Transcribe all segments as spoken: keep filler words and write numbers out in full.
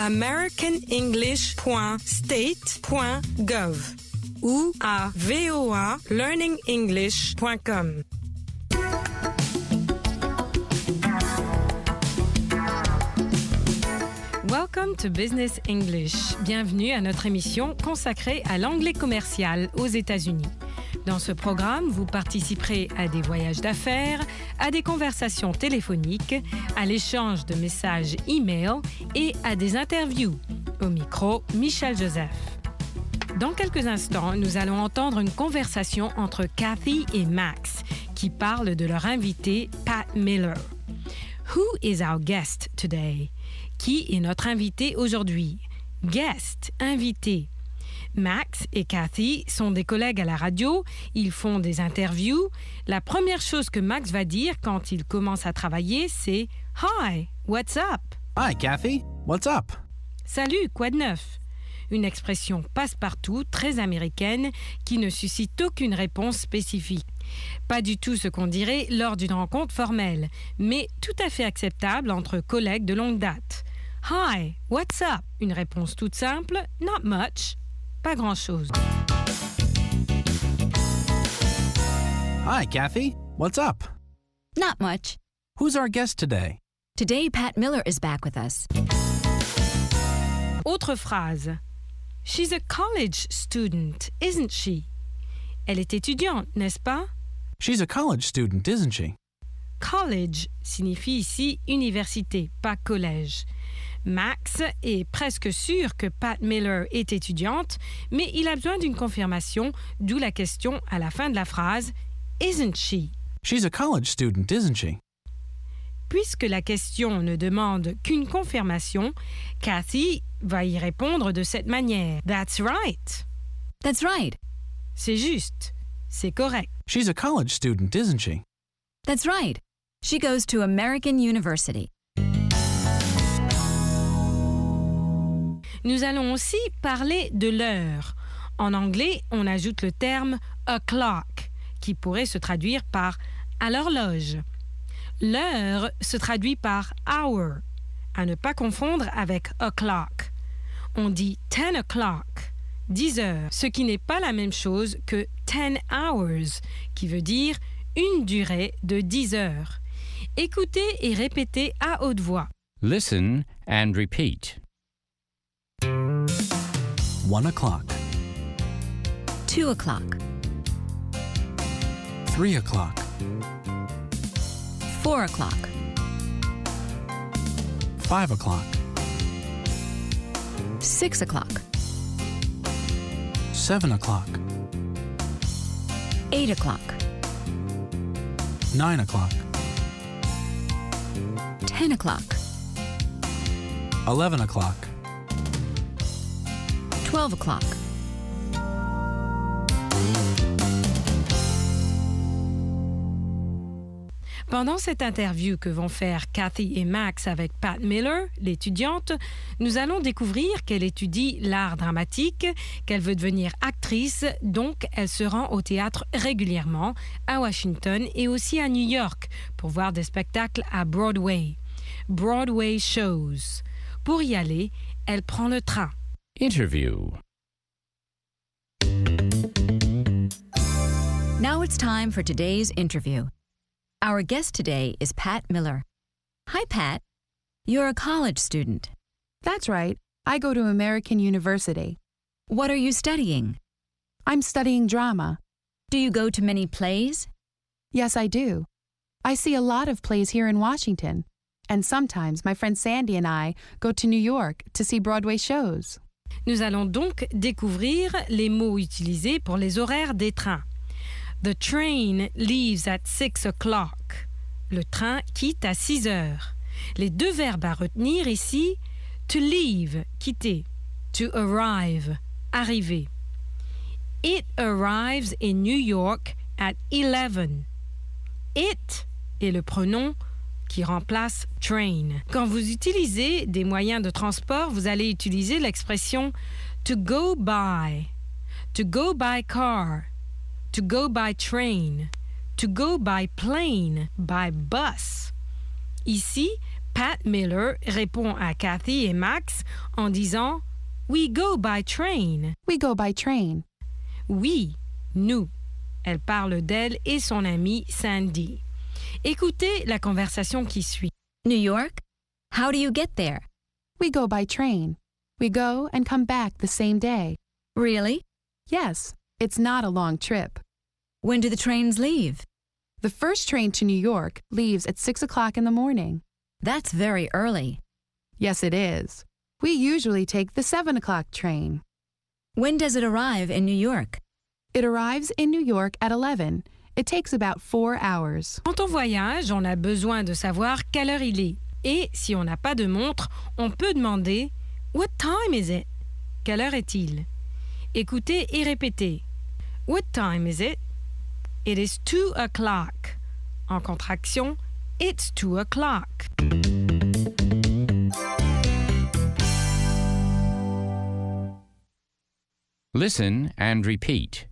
american english point state point gov ou à v o a learning english point com. Welcome to Business English. Bienvenue à notre émission consacrée à l'anglais commercial aux États-Unis. Dans ce programme, vous participerez à des voyages d'affaires, à des conversations téléphoniques, à l'échange de messages e-mail et à des interviews. Au micro, Michel Joseph. Dans quelques instants, nous allons entendre une conversation entre Kathy et Max qui parlent de leur invité, Pat Miller. Who is our guest today? Qui est notre invité aujourd'hui? Guest, invité. Max et Kathy sont des collègues à la radio, ils font des interviews. La première chose que Max va dire quand il commence à travailler, c'est « Hi, what's up? » Hi, Kathy. What's up? Salut, quoi de neuf? Une expression passe-partout, très américaine, qui ne suscite aucune réponse spécifique. Pas du tout ce qu'on dirait lors d'une rencontre formelle, mais tout à fait acceptable entre collègues de longue date. « Hi, what's up? » Une réponse toute simple, « Not much. » Pas grand-chose. Hi, Kathy. What's up? Not much. Who's our guest today? Today, Pat Miller is back with us. Autre phrase. She's a college student, isn't she? Elle est étudiante, n'est-ce pas? She's a college student, isn't she? College signifie ici université, pas collège. Max est presque sûr que Pat Miller est étudiante, mais il a besoin d'une confirmation, d'où la question à la fin de la phrase « Isn't she? » She's a college student, isn't she? Puisque la question ne demande qu'une confirmation, Kathy va y répondre de cette manière. « That's right. » That's right. C'est juste. C'est correct. She's a college student, isn't she? That's right. She goes to American University. Nous allons aussi parler de l'heure. En anglais, on ajoute le terme « o'clock » qui pourrait se traduire par « à l'horloge ». L'heure se traduit par « hour », à ne pas confondre avec « o'clock ». On dit « ten o'clock », dix heures, ce qui n'est pas la même chose que « ten hours », qui veut dire une durée de dix heures. Écoutez et répétez à haute voix. Listen and repeat. One o'clock. Two o'clock. Three o'clock. Four o'clock. Five o'clock. Six o'clock. Seven o'clock. Eight o'clock. Nine o'clock. Ten o'clock. Eleven o'clock. Twelve o'clock. Pendant cette interview que vont faire Kathy et Max avec Pat Miller, l'étudiante, nous allons découvrir qu'elle étudie l'art dramatique, qu'elle veut devenir actrice, donc elle se rend au théâtre régulièrement, à Washington et aussi à New York, pour voir des spectacles à Broadway. Broadway shows. Pour y aller, elle prend le train. Interview. Now it's time for today's interview. Our guest today is Pat Miller. Hi, Pat. You're a college student. That's right. I go to American University. What are you studying? I'm studying drama. Do you go to many plays? Yes, I do. I see a lot of plays here in Washington. And sometimes my friend Sandy and I go to New York to see Broadway shows. Nous allons donc découvrir les mots utilisés pour les horaires des trains. The train leaves at six o'clock. Le train quitte à six heures. Les deux verbes à retenir ici, to leave, quitter, to arrive, arriver. It arrives in New York at eleven. It est le pronom qui remplace train. Quand vous utilisez des moyens de transport, vous allez utiliser l'expression to go by, to go by car, to go by train, to go by plane, by bus. Ici, Pat Miller répond à Kathy et Max en disant « We go by train ». We go by train. Oui, nous. Elle parle d'elle et son amie Sandy. Écoutez la conversation qui suit. New York? How do you get there? We go by train. We go and come back the same day. Really? Yes, it's not a long trip. When do the trains leave? The first train to New York leaves at six o'clock in the morning. That's very early. Yes, it is. We usually take the seven o'clock train. When does it arrive in New York? It arrives in New York at eleven. It takes about four hours. Quand on voyage, on a besoin de savoir quelle heure il est. Et si on n'a pas de montre, on peut demander « What time is it ?» Quelle heure est-il? Écoutez et répétez. What time is it? It is two o'clock. En contraction, it's two o'clock. Listen and repeat.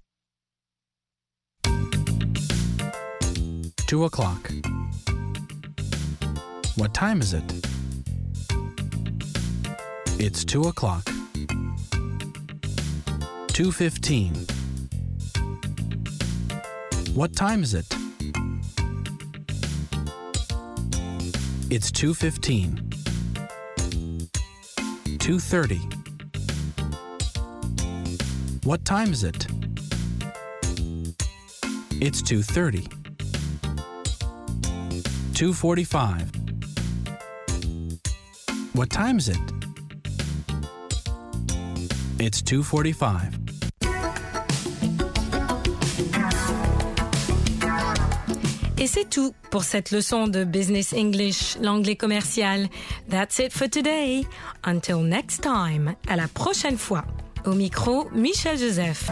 Two o'clock. What time is it? It's two o'clock. Two fifteen. What time is it? It's two fifteen. Two thirty. What time is it? It's two thirty. Two forty-five. What time is it? It's two forty-five. Et c'est tout pour cette leçon de Business English, l'anglais commercial. That's it for today. Until next time. À la prochaine fois. Au micro, Michel Joseph.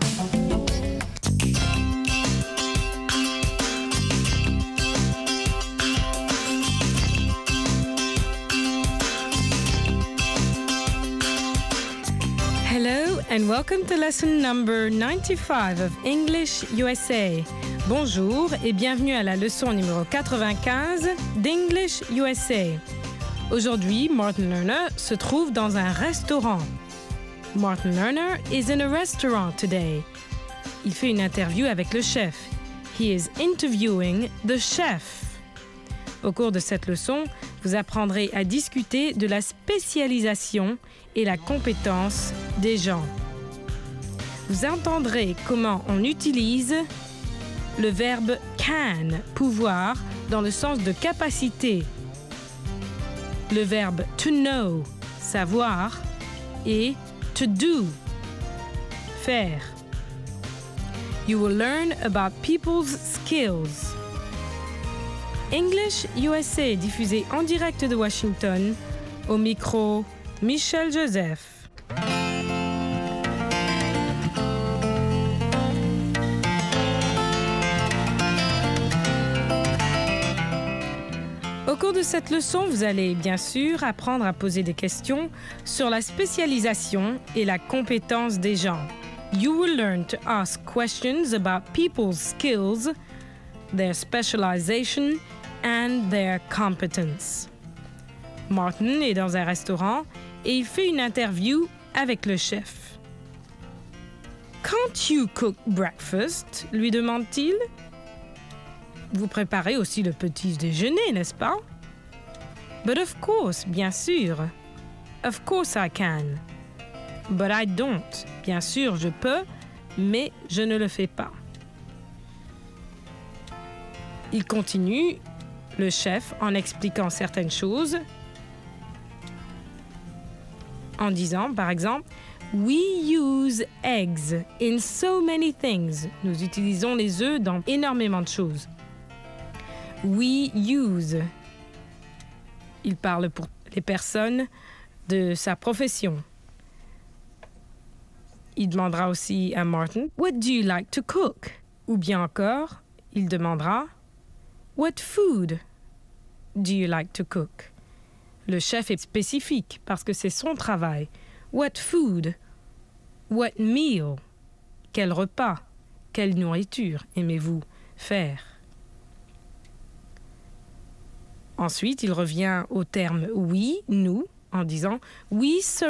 Hello and welcome to lesson number ninety-five of English U S A. Bonjour et bienvenue à la leçon numéro quatre-vingt-quinze d'English U S A. Aujourd'hui, Martin Lerner se trouve dans un restaurant. Martin Lerner is in a restaurant today. Il fait une interview avec le chef. He is interviewing the chef. Au cours de cette leçon, vous apprendrez à discuter de la spécialisation et la compétence des gens. Vous entendrez comment on utilise le verbe can, pouvoir, dans le sens de capacité. Le verbe to know, savoir, et to do, faire. You will learn about people's skills. English U S A diffusé en direct de Washington. Au micro, Michel Joseph. Au cours de cette leçon, vous allez bien sûr apprendre à poser des questions sur la spécialisation et la compétence des gens. You will learn to ask questions about people's skills, their specialization, and their competence. Martin est dans un restaurant et il fait une interview avec le chef. Can't you cook breakfast? Lui demande-t-il. Vous préparez aussi le petit déjeuner, n'est-ce pas? But of course, bien sûr. Of course I can. But I don't. Bien sûr, je peux, mais je ne le fais pas. Il continue, le chef, en expliquant certaines choses, en disant, par exemple, We use eggs in so many things. Nous utilisons les œufs dans énormément de choses. We use. Il parle pour les personnes de sa profession. Il demandera aussi à Martin, What do you like to cook? Ou bien encore, il demandera, What food do you like to cook? Le chef est spécifique parce que c'est son travail. What food? What meal? Quel repas? Quelle nourriture aimez-vous faire? Ensuite, il revient au terme oui, nous, en disant we